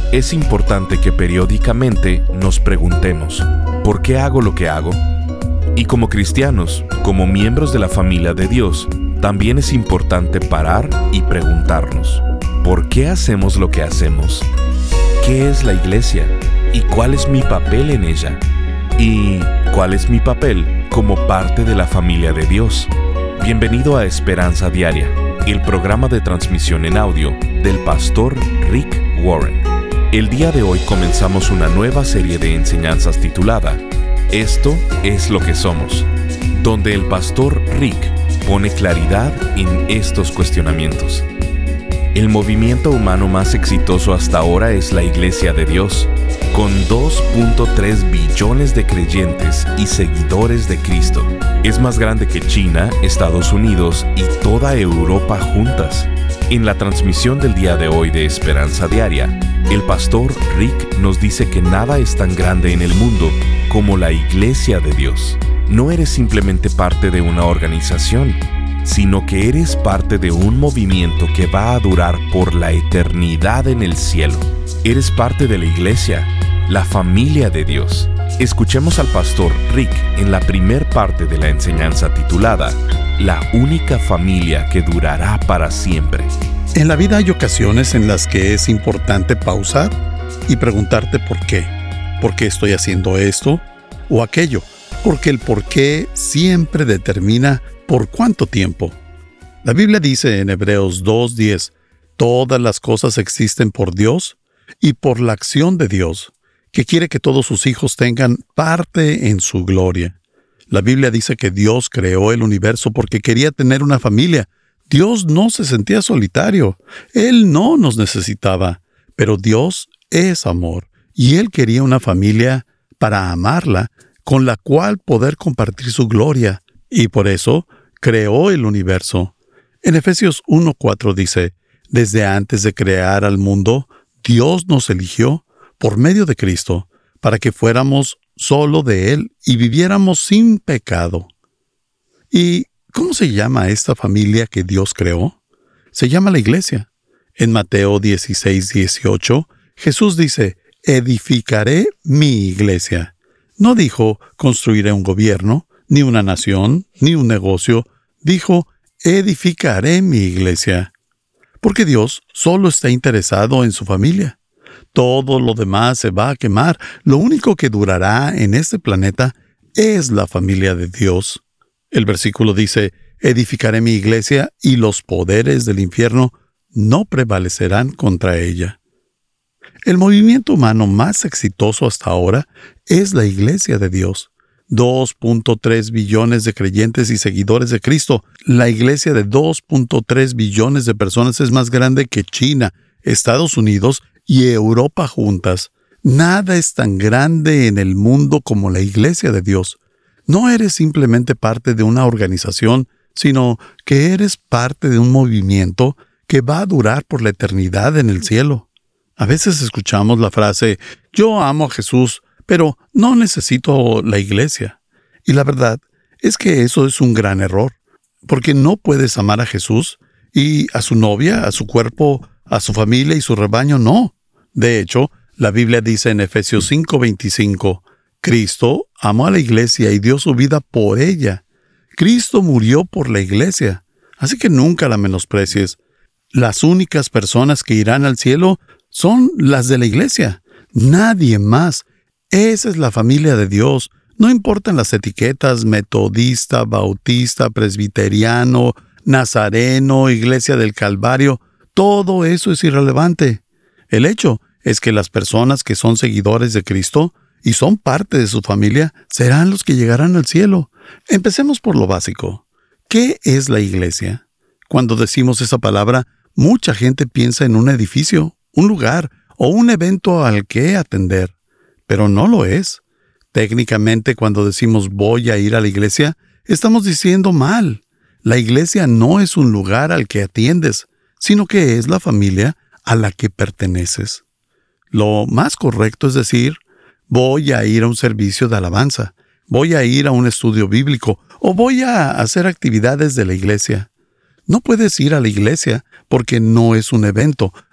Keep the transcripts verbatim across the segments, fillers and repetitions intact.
Es importante que periódicamente nos preguntemos, ¿por qué hago lo que hago? Y como cristianos, como miembros de la familia de Dios, también es importante parar y preguntarnos, ¿por qué hacemos lo que hacemos? ¿Qué es la iglesia? ¿Y cuál es mi papel en ella? ¿Y cuál es mi papel como parte de la familia de Dios? Bienvenido a Esperanza Diaria, el programa de transmisión en audio del pastor Rick Warren. El día de hoy comenzamos una nueva serie de enseñanzas titulada Esto es lo que somos, donde el pastor Rick pone claridad en estos cuestionamientos. El movimiento humano más exitoso hasta ahora es la Iglesia de Dios, con dos punto tres billones de creyentes y seguidores de Cristo. Es más grande que China, Estados Unidos y toda Europa juntas. En la transmisión del día de hoy de Esperanza Diaria, el pastor Rick nos dice que nada es tan grande en el mundo como la Iglesia de Dios. No eres simplemente parte de una organización, sino que eres parte de un movimiento que va a durar por la eternidad en el cielo. Eres parte de la Iglesia, la familia de Dios. Escuchemos al pastor Rick en la primer parte de la enseñanza titulada La única familia que durará para siempre. En la vida hay ocasiones en las que es importante pausar y preguntarte por qué. ¿Por qué estoy haciendo esto o aquello? Porque el por qué siempre determina por cuánto tiempo. La Biblia dice en Hebreos dos diez, todas las cosas existen por Dios y por la acción de Dios, que quiere que todos sus hijos tengan parte en su gloria. La Biblia dice que Dios creó el universo porque quería tener una familia. Dios no se sentía solitario. Él no nos necesitaba. Pero Dios es amor. Y Él quería una familia para amarla, con la cual poder compartir su gloria. Y por eso creó el universo. En Efesios uno cuatro dice, desde antes de crear al mundo, Dios nos eligió por medio de Cristo, para que fuéramos solo de Él y viviéramos sin pecado. ¿Y cómo se llama esta familia que Dios creó? Se llama la Iglesia. En Mateo dieciséis dieciocho, Jesús dice, edificaré mi iglesia. No dijo, construiré un gobierno, ni una nación, ni un negocio. Dijo, edificaré mi iglesia. Porque Dios solo está interesado en su familia. Todo lo demás se va a quemar. Lo único que durará en este planeta es la familia de Dios. El versículo dice, edificaré mi iglesia y los poderes del infierno no prevalecerán contra ella. El movimiento humano más exitoso hasta ahora es la Iglesia de Dios. dos punto tres billones de creyentes y seguidores de Cristo. La iglesia de dos punto tres billones de personas es más grande que China, Estados Unidos y Europa juntas. Nada es tan grande en el mundo como la Iglesia de Dios. No eres simplemente parte de una organización, sino que eres parte de un movimiento que va a durar por la eternidad en el cielo. A veces escuchamos la frase, yo amo a Jesús, pero no necesito la iglesia. Y la verdad es que eso es un gran error, porque no puedes amar a Jesús y a su novia, a su cuerpo, a su familia y su rebaño, no. De hecho, la Biblia dice en Efesios cinco veinticinco, Cristo amó a la iglesia y dio su vida por ella. Cristo murió por la iglesia, así que nunca la menosprecies. Las únicas personas que irán al cielo son las de la iglesia, nadie más. Esa es la familia de Dios. No importan las etiquetas metodista, bautista, presbiteriano, nazareno, iglesia del Calvario. Todo eso es irrelevante. El hecho es que las personas que son seguidores de Cristo y son parte de su familia serán los que llegarán al cielo. Empecemos por lo básico. ¿Qué es la iglesia? Cuando decimos esa palabra, mucha gente piensa en un edificio, un lugar o un evento al que atender. Pero no lo es. Técnicamente, cuando decimos voy a ir a la iglesia, estamos diciendo mal. La iglesia no es un lugar al que atiendes, sino que es la familia a la que perteneces. Lo más correcto es decir, voy a ir a un servicio de alabanza, voy a ir a un estudio bíblico o voy a hacer actividades de la iglesia. No puedes ir a la iglesia porque no es un evento.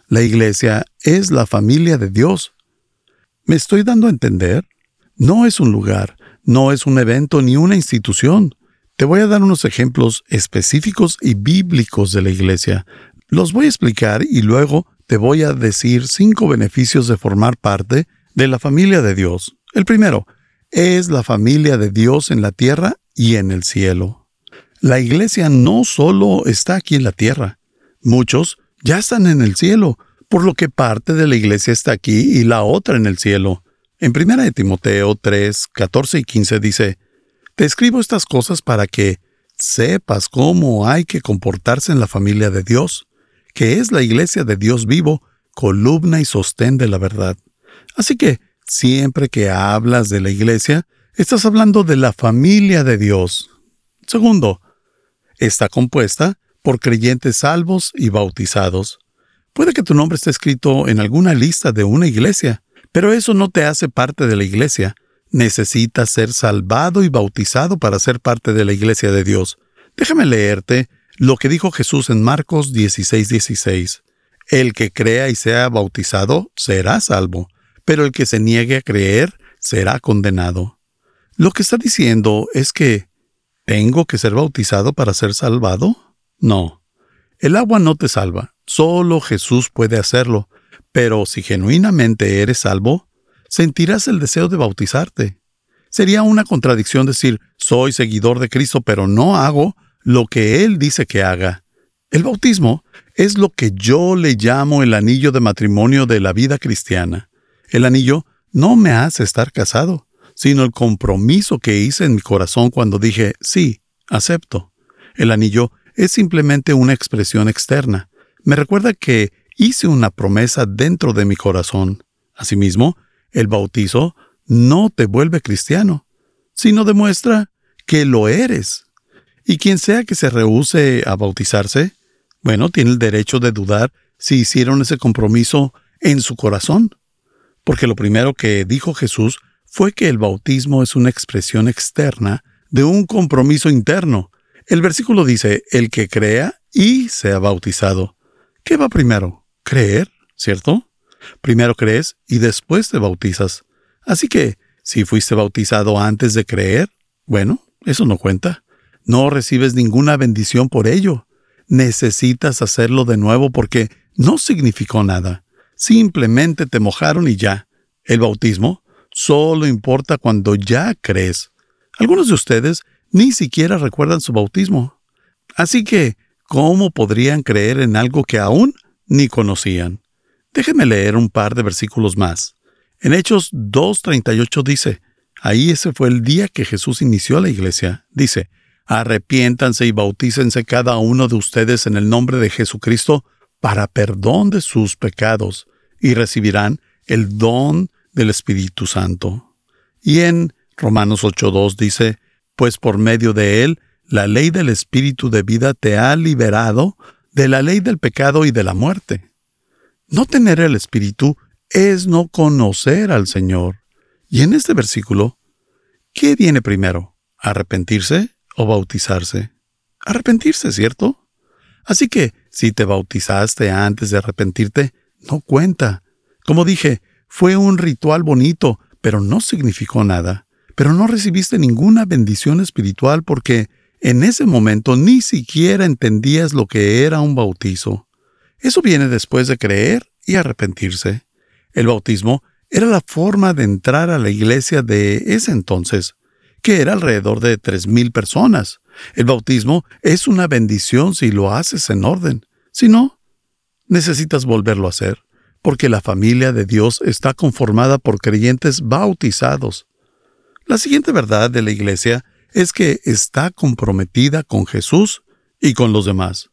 La iglesia es la familia de Dios. ¿Me estoy dando a entender? No es un lugar, no es un evento ni una institución. Te voy a dar unos ejemplos específicos y bíblicos de la iglesia. Los voy a explicar y luego te voy a decir cinco beneficios de formar parte de la familia de Dios. El primero, es la familia de Dios en la tierra y en el cielo. La iglesia no solo está aquí en la tierra. Muchos ya están en el cielo, por lo que parte de la iglesia está aquí y la otra en el cielo. En primera de Timoteo tres, catorce y quince dice, «Te escribo estas cosas para que sepas cómo hay que comportarse en la familia de Dios, que es la iglesia de Dios vivo, columna y sostén de la verdad». Así que, siempre que hablas de la iglesia, estás hablando de la familia de Dios. Segundo, está compuesta por creyentes salvos y bautizados. Puede que tu nombre esté escrito en alguna lista de una iglesia, pero eso no te hace parte de la iglesia. Necesitas ser salvado y bautizado para ser parte de la iglesia de Dios. Déjame leerte lo que dijo Jesús en Marcos dieciséis, dieciséis. El que crea y sea bautizado será salvo, pero el que se niegue a creer será condenado. Lo que está diciendo es que, ¿tengo que ser bautizado para ser salvado? No. El agua no te salva. Solo Jesús puede hacerlo. Pero si genuinamente eres salvo, sentirás el deseo de bautizarte. Sería una contradicción decir, soy seguidor de Cristo, pero no hago lo que Él dice que haga. El bautismo es lo que yo le llamo el anillo de matrimonio de la vida cristiana. El anillo no me hace estar casado, sino el compromiso que hice en mi corazón cuando dije, sí, acepto. El anillo es simplemente una expresión externa. Me recuerda que hice una promesa dentro de mi corazón. Asimismo, el bautizo no te vuelve cristiano, sino demuestra que lo eres. Y quien sea que se rehúse a bautizarse, bueno, tiene el derecho de dudar si hicieron ese compromiso en su corazón. Porque lo primero que dijo Jesús fue que el bautismo es una expresión externa de un compromiso interno. El versículo dice, el que crea y sea bautizado. ¿Qué va primero? Creer, ¿cierto? Primero crees y después te bautizas. Así que, si fuiste bautizado antes de creer, bueno, eso no cuenta. No recibes ninguna bendición por ello. Necesitas hacerlo de nuevo porque no significó nada. Simplemente te mojaron y ya. El bautismo solo importa cuando ya crees. Algunos de ustedes ni siquiera recuerdan su bautismo. Así que, ¿cómo podrían creer en algo que aún ni conocían? Déjenme leer un par de versículos más. En Hechos dos treinta y ocho dice, ahí ese fue el día que Jesús inició la iglesia. Dice, arrepiéntanse y bautícense cada uno de ustedes en el nombre de Jesucristo para perdón de sus pecados, y recibirán el don del Espíritu Santo. Y en Romanos ocho dos dice, pues por medio de él, la ley del Espíritu de vida te ha liberado de la ley del pecado y de la muerte. No tener el Espíritu es no conocer al Señor. Y en este versículo, ¿qué viene primero? ¿Arrepentirse o bautizarse? Arrepentirse, ¿cierto? Así que, si te bautizaste antes de arrepentirte, no cuenta. Como dije, fue un ritual bonito, pero no significó nada. Pero no recibiste ninguna bendición espiritual porque en ese momento ni siquiera entendías lo que era un bautizo. Eso viene después de creer y arrepentirse. El bautismo era la forma de entrar a la iglesia de ese entonces, que era alrededor de tres mil personas. El bautismo es una bendición si lo haces en orden. Si no, necesitas volverlo a hacer, porque la familia de Dios está conformada por creyentes bautizados. La siguiente verdad de la iglesia es que está comprometida con Jesús y con los demás.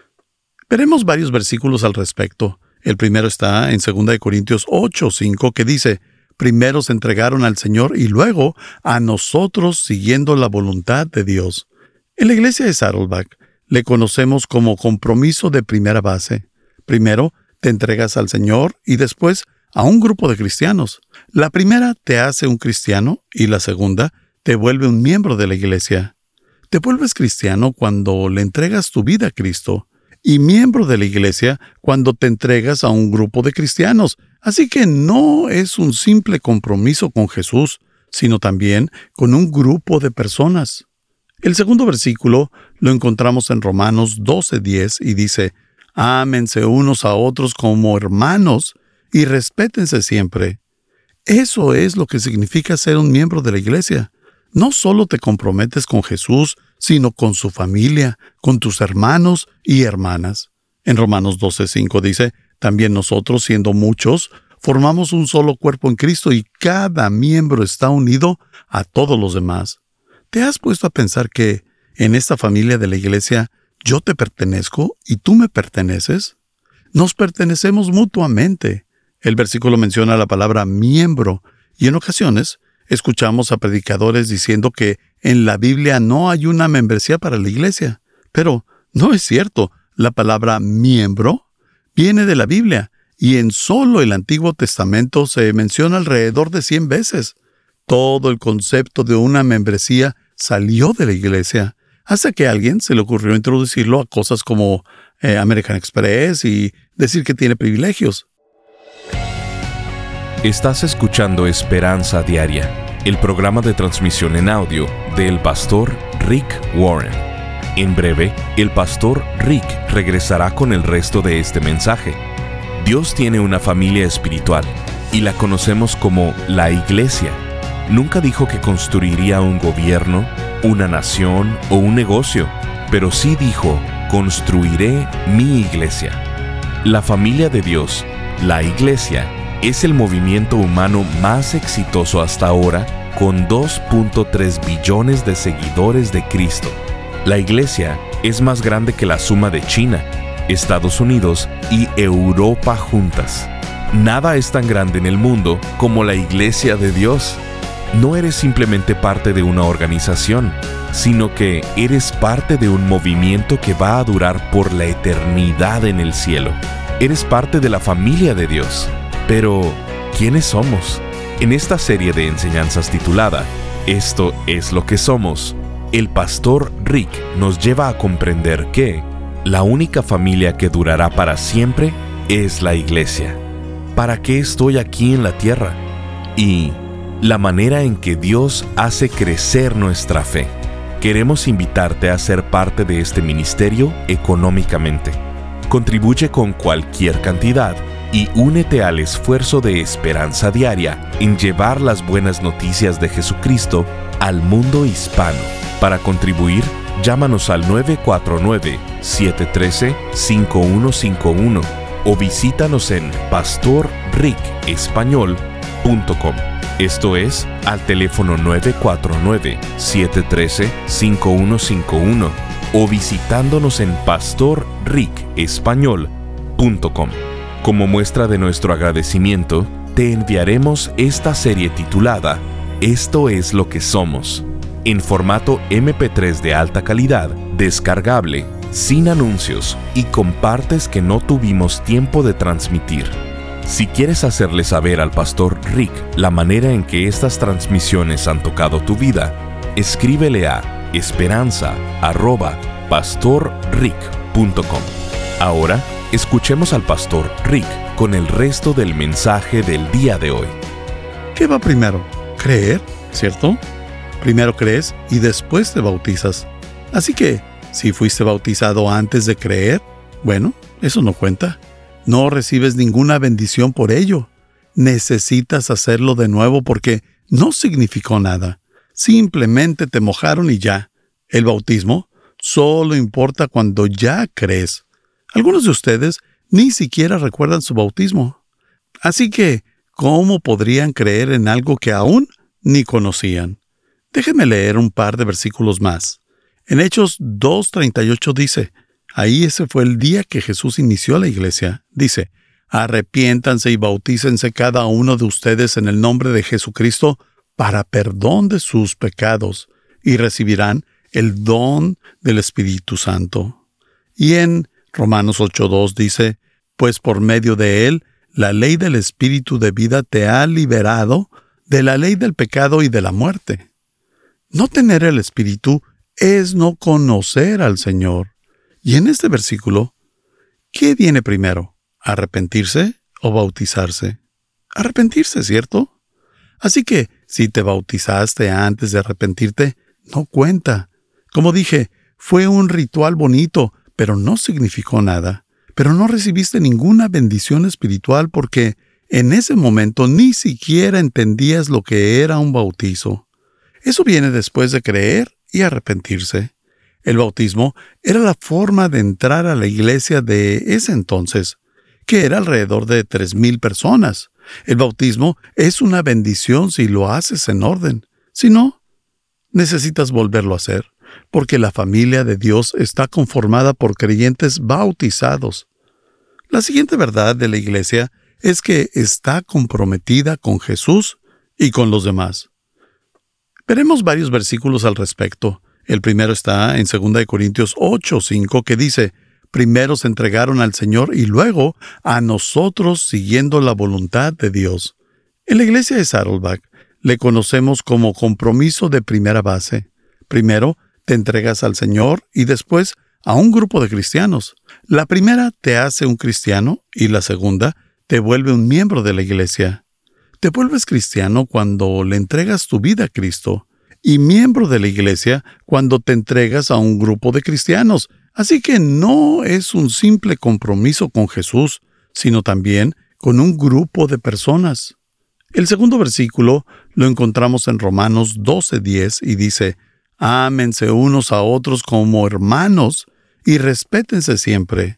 Veremos varios versículos al respecto. El primero está en segunda de Corintios ocho cinco, que dice, primero se entregaron al Señor y luego a nosotros siguiendo la voluntad de Dios. En la iglesia de Saddleback le conocemos como compromiso de primera base. Primero te entregas al Señor y después a un grupo de cristianos. La primera te hace un cristiano y la segunda te vuelve un miembro de la iglesia. Te vuelves cristiano cuando le entregas tu vida a Cristo. y miembro de la iglesia cuando te entregas a un grupo de cristianos. Así que no es un simple compromiso con Jesús, sino también con un grupo de personas. El segundo versículo lo encontramos en Romanos doce diez y dice: ámense unos a otros como hermanos y respétense siempre. Eso es lo que significa ser un miembro de la iglesia. No solo te comprometes con Jesús, sino con su familia, con tus hermanos y hermanas. En Romanos doce cinco dice: también nosotros, siendo muchos, formamos un solo cuerpo en Cristo y cada miembro está unido a todos los demás. ¿Te has puesto a pensar que en esta familia de la iglesia yo te pertenezco y tú me perteneces? Nos pertenecemos mutuamente. El versículo menciona la palabra miembro y en ocasiones escuchamos a predicadores diciendo que en la Biblia no hay una membresía para la iglesia. Pero no es cierto. La palabra miembro viene de la Biblia y en solo el Antiguo Testamento se menciona alrededor de cien veces. Todo el concepto de una membresía salió de la iglesia, hasta que a alguien se le ocurrió introducirlo a cosas como eh, American Express y decir que tiene privilegios. Estás escuchando Esperanza Diaria, el programa de transmisión en audio del pastor Rick Warren. En breve, el pastor Rick regresará con el resto de este mensaje. Dios tiene una familia espiritual y la conocemos como la Iglesia. Nunca dijo que construiría un gobierno, una nación o un negocio, pero sí dijo: construiré mi iglesia. La familia de Dios, la Iglesia, es el movimiento humano más exitoso hasta ahora, con dos punto tres billones de seguidores de Cristo. La Iglesia es más grande que la suma de China, Estados Unidos y Europa juntas. Nada es tan grande en el mundo como la Iglesia de Dios. No eres simplemente parte de una organización, sino que eres parte de un movimiento que va a durar por la eternidad en el cielo. Eres parte de la familia de Dios. Pero, ¿quiénes somos? En esta serie de enseñanzas titulada Esto es lo que somos, el pastor Rick nos lleva a comprender que la única familia que durará para siempre es la iglesia. ¿Para qué estoy aquí en la tierra? Y la manera en que Dios hace crecer nuestra fe. Queremos invitarte a ser parte de este ministerio económicamente. Contribuye con cualquier cantidad y únete al esfuerzo de Esperanza Diaria en llevar las buenas noticias de Jesucristo al mundo hispano. Para contribuir, llámanos al nueve cuatro nueve, siete uno tres, cinco uno cinco uno o visítanos en pastor rick español punto com. Esto es, al teléfono nueve cuatro nueve, siete uno tres, cinco uno cinco uno o visitándonos en pastor rick español punto com. Como muestra de nuestro agradecimiento, te enviaremos esta serie titulada Esto es lo que somos, en formato eme pe tres de alta calidad, descargable, sin anuncios y con partes que no tuvimos tiempo de transmitir. Si quieres hacerle saber al pastor Rick la manera en que estas transmisiones han tocado tu vida, escríbele a esperanza arroba pastor rick punto com. Ahora, escuchemos al pastor Rick con el resto del mensaje del día de hoy. ¿Qué va primero? Creer, ¿cierto? Primero crees y después te bautizas. Así que, si fuiste bautizado antes de creer, bueno, eso no cuenta. No recibes ninguna bendición por ello. Necesitas hacerlo de nuevo porque no significó nada. Simplemente te mojaron y ya. El bautismo solo importa cuando ya crees. Algunos de ustedes ni siquiera recuerdan su bautismo. Así que, ¿cómo podrían creer en algo que aún ni conocían? Déjenme leer un par de versículos más. En Hechos dos treinta y ocho dice, ahí ese fue el día que Jesús inició la iglesia. Dice, arrepiéntanse y bautícense cada uno de ustedes en el nombre de Jesucristo para perdón de sus pecados y recibirán el don del Espíritu Santo. Y en Romanos ocho dos dice, pues por medio de él, la ley del Espíritu de vida te ha liberado de la ley del pecado y de la muerte. No tener el Espíritu es no conocer al Señor. Y en este versículo, ¿Qué viene primero? ¿Arrepentirse o bautizarse? Arrepentirse, ¿cierto? Así que, si te bautizaste antes de arrepentirte, no cuenta. Como dije, fue un ritual bonito, pero no significó nada. Pero no recibiste ninguna bendición espiritual porque en ese momento ni siquiera entendías lo que era un bautizo. Eso viene después de creer y arrepentirse. El bautismo era la forma de entrar a la iglesia de ese entonces, que era alrededor de tres mil personas. El bautismo es una bendición si lo haces en orden. Si no, necesitas volverlo a hacer, porque la familia de Dios está conformada por creyentes bautizados. La siguiente verdad de la iglesia es que está comprometida con Jesús y con los demás. Veremos varios versículos al respecto. El primero está en segunda de Corintios ocho, cinco, que dice: primero se entregaron al Señor y luego a nosotros siguiendo la voluntad de Dios. En la iglesia de Saddleback le conocemos como compromiso de primera base. Primero te entregas al Señor y después a un grupo de cristianos. La primera te hace un cristiano y la segunda te vuelve un miembro de la iglesia. Te vuelves cristiano cuando le entregas tu vida a Cristo y miembro de la iglesia cuando te entregas a un grupo de cristianos. Así que no es un simple compromiso con Jesús, sino también con un grupo de personas. El segundo versículo lo encontramos en Romanos doce, diez y dice: ámense unos a otros como hermanos y respétense siempre.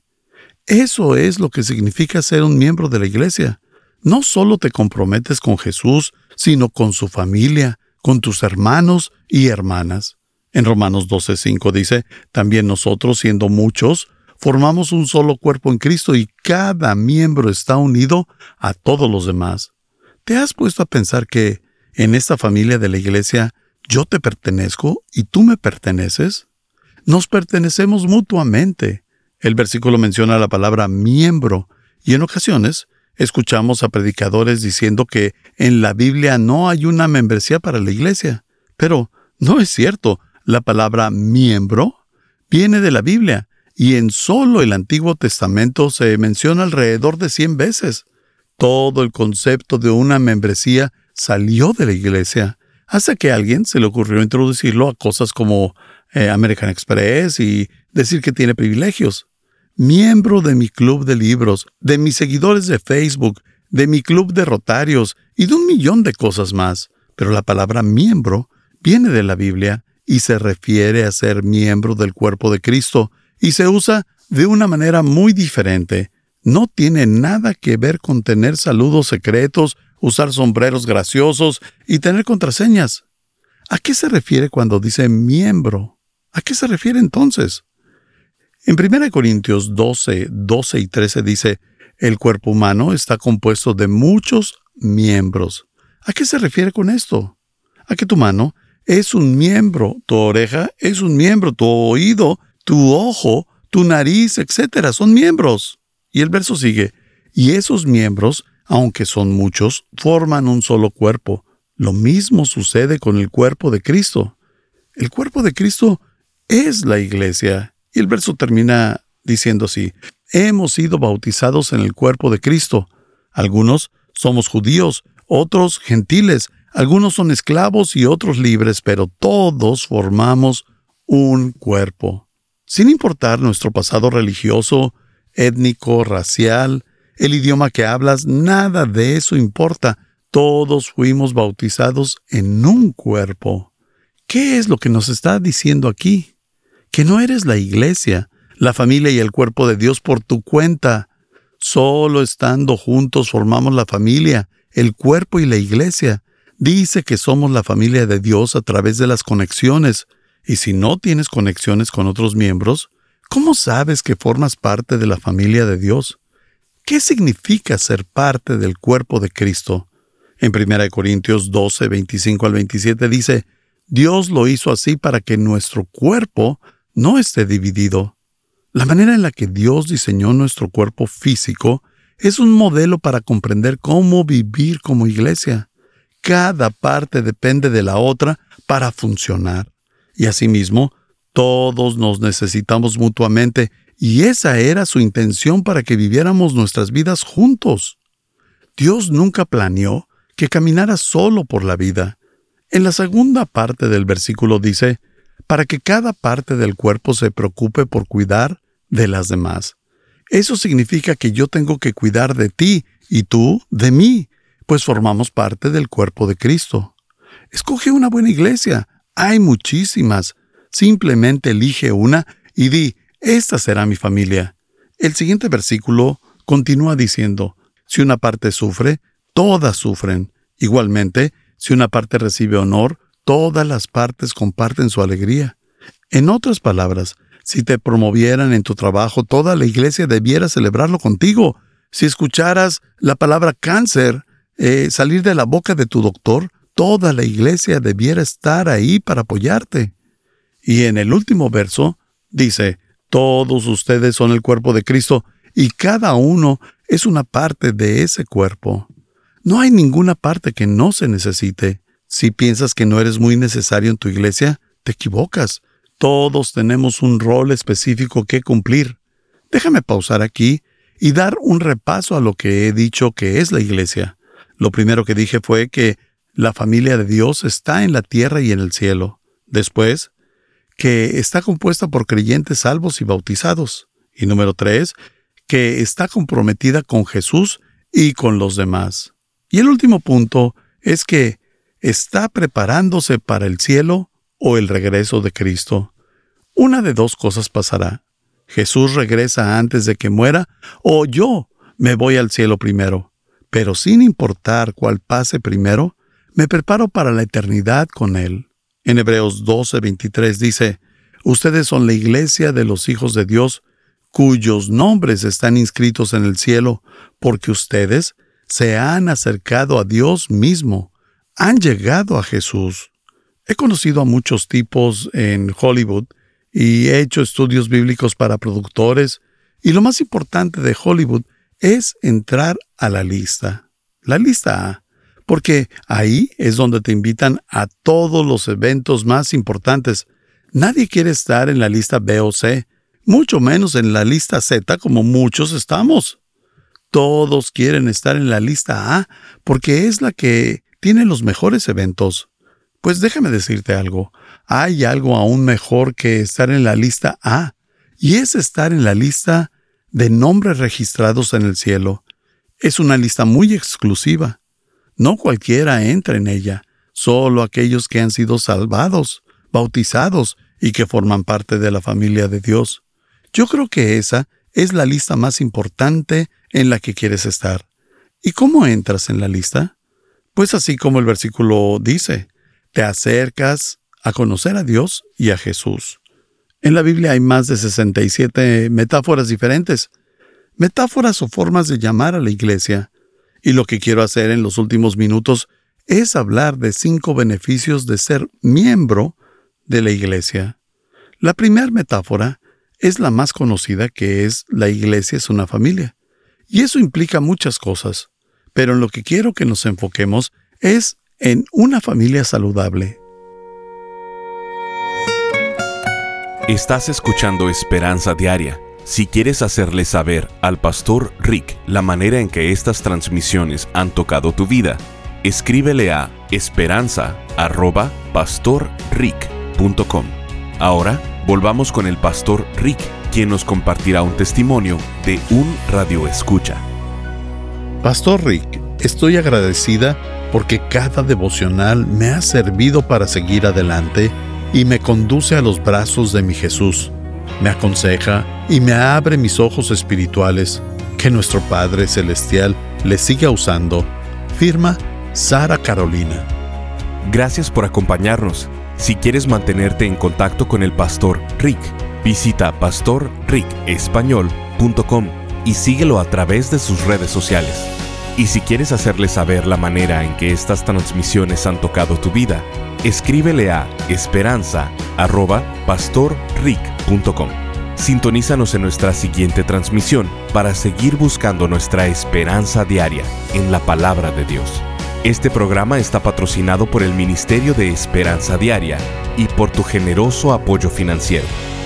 Eso es lo que significa ser un miembro de la iglesia. No solo te comprometes con Jesús, sino con su familia, con tus hermanos y hermanas. En Romanos doce, cinco dice: también nosotros, siendo muchos, formamos un solo cuerpo en Cristo y cada miembro está unido a todos los demás. ¿Te has puesto a pensar que en esta familia de la iglesia yo te pertenezco y tú me perteneces? Nos pertenecemos mutuamente. El versículo menciona la palabra miembro y en ocasiones escuchamos a predicadores diciendo que en la Biblia no hay una membresía para la iglesia. Pero no es cierto. La palabra miembro viene de la Biblia y en solo el Antiguo Testamento se menciona alrededor de cien veces. Todo el concepto de una membresía salió de la iglesia, hasta que a alguien se le ocurrió introducirlo a cosas como eh, American Express y decir que tiene privilegios. Miembro de mi club de libros, de mis seguidores de Facebook, de mi club de Rotarios y de un millón de cosas más. Pero la palabra miembro viene de la Biblia y se refiere a ser miembro del cuerpo de Cristo y se usa de una manera muy diferente. No tiene nada que ver con tener saludos secretos, usar sombreros graciosos y tener contraseñas. ¿A qué se refiere cuando dice miembro? ¿A qué se refiere entonces? En primera Corintios doce, doce y trece dice: el cuerpo humano está compuesto de muchos miembros. ¿A qué se refiere con esto? A que tu mano es un miembro, tu oreja es un miembro, tu oído, tu ojo, tu nariz, etcétera, son miembros. Y el verso sigue: y esos miembros, aunque son muchos, forman un solo cuerpo. Lo mismo sucede con el cuerpo de Cristo. El cuerpo de Cristo es la iglesia. Y el verso termina diciendo así: hemos sido bautizados en el cuerpo de Cristo. Algunos somos judíos, otros gentiles, algunos son esclavos y otros libres, pero todos formamos un cuerpo. Sin importar nuestro pasado religioso, étnico, racial, el idioma que hablas, nada de eso importa. Todos fuimos bautizados en un cuerpo. ¿Qué es lo que nos está diciendo aquí? Que no eres la iglesia, la familia y el cuerpo de Dios por tu cuenta. Solo estando juntos formamos la familia, el cuerpo y la iglesia. Dice que somos la familia de Dios a través de las conexiones. Y si no tienes conexiones con otros miembros, ¿cómo sabes que formas parte de la familia de Dios? ¿Qué significa ser parte del cuerpo de Cristo? En primera Corintios doce, veinticinco al veintisiete dice: Dios lo hizo así para que nuestro cuerpo no esté dividido. La manera en la que Dios diseñó nuestro cuerpo físico es un modelo para comprender cómo vivir como iglesia. Cada parte depende de la otra para funcionar. Y asimismo, todos nos necesitamos mutuamente y esa era su intención para que viviéramos nuestras vidas juntos. Dios nunca planeó que caminaras solo por la vida. En la segunda parte del versículo dice, para que cada parte del cuerpo se preocupe por cuidar de las demás. Eso significa que yo tengo que cuidar de ti y tú de mí, pues formamos parte del cuerpo de Cristo. Escoge una buena iglesia. Hay muchísimas. Simplemente elige una y di, esta será mi familia. El siguiente versículo continúa diciendo, si una parte sufre, todas sufren. Igualmente, si una parte recibe honor, todas las partes comparten su alegría. En otras palabras, si te promovieran en tu trabajo, toda la iglesia debiera celebrarlo contigo. Si escucharas la palabra cáncer eh, salir de la boca de tu doctor, toda la iglesia debiera estar ahí para apoyarte. Y en el último verso dice, todos ustedes son el cuerpo de Cristo y cada uno es una parte de ese cuerpo. No hay ninguna parte que no se necesite. Si piensas que no eres muy necesario en tu iglesia, te equivocas. Todos tenemos un rol específico que cumplir. Déjame pausar aquí y dar un repaso a lo que he dicho que es la iglesia. Lo primero que dije fue que la familia de Dios está en la tierra y en el cielo. Después, que está compuesta por creyentes salvos y bautizados. Y número tres, que está comprometida con Jesús y con los demás. Y el último punto es que está preparándose para el cielo o el regreso de Cristo. Una de dos cosas pasará. Jesús regresa antes de que muera o yo me voy al cielo primero. Pero sin importar cuál pase primero, me preparo para la eternidad con Él. En Hebreos doce veintitrés dice, ustedes son la iglesia de los hijos de Dios, cuyos nombres están inscritos en el cielo, porque ustedes se han acercado a Dios mismo, han llegado a Jesús. He conocido a muchos tipos en Hollywood y he hecho estudios bíblicos para productores, y lo más importante de Hollywood es entrar a la lista, la lista A, porque ahí es donde te invitan a todos los eventos más importantes. Nadie quiere estar en la lista B o C, mucho menos en la lista Z como muchos estamos. Todos quieren estar en la lista A porque es la que tiene los mejores eventos. Pues déjame decirte algo, hay algo aún mejor que estar en la lista A, y es estar en la lista de nombres registrados en el cielo. Es una lista muy exclusiva. No cualquiera entra en ella, solo aquellos que han sido salvados, bautizados y que forman parte de la familia de Dios. Yo creo que esa es la lista más importante en la que quieres estar. ¿Y cómo entras en la lista? Pues así como el versículo dice, te acercas a conocer a Dios y a Jesús. En la Biblia hay más de sesenta y siete metáforas diferentes, metáforas o formas de llamar a la iglesia. Y lo que quiero hacer en los últimos minutos es hablar de cinco beneficios de ser miembro de la iglesia. La primera metáfora es la más conocida, que es la iglesia es una familia. Y eso implica muchas cosas, pero en lo que quiero que nos enfoquemos es en una familia saludable. Estás escuchando Esperanza Diaria. Si quieres hacerle saber al Pastor Rick la manera en que estas transmisiones han tocado tu vida, escríbele a esperanza arroba pastor rick punto com. Ahora, volvamos con el Pastor Rick, quien nos compartirá un testimonio de un radioescucha. Pastor Rick, estoy agradecida porque cada devocional me ha servido para seguir adelante y me conduce a los brazos de mi Jesús. Me aconseja y me abre mis ojos espirituales. Que nuestro Padre Celestial le siga usando. Firma Sara Carolina. Gracias por acompañarnos. Si quieres mantenerte en contacto con el Pastor Rick, visita pastor rick español punto com y síguelo a través de sus redes sociales. Y si quieres hacerle saber la manera en que estas transmisiones han tocado tu vida, escríbele a esperanza arroba pastor rick punto com. Sintonízanos en nuestra siguiente transmisión para seguir buscando nuestra esperanza diaria en la palabra de Dios. Este programa está patrocinado por el Ministerio de Esperanza Diaria y por tu generoso apoyo financiero.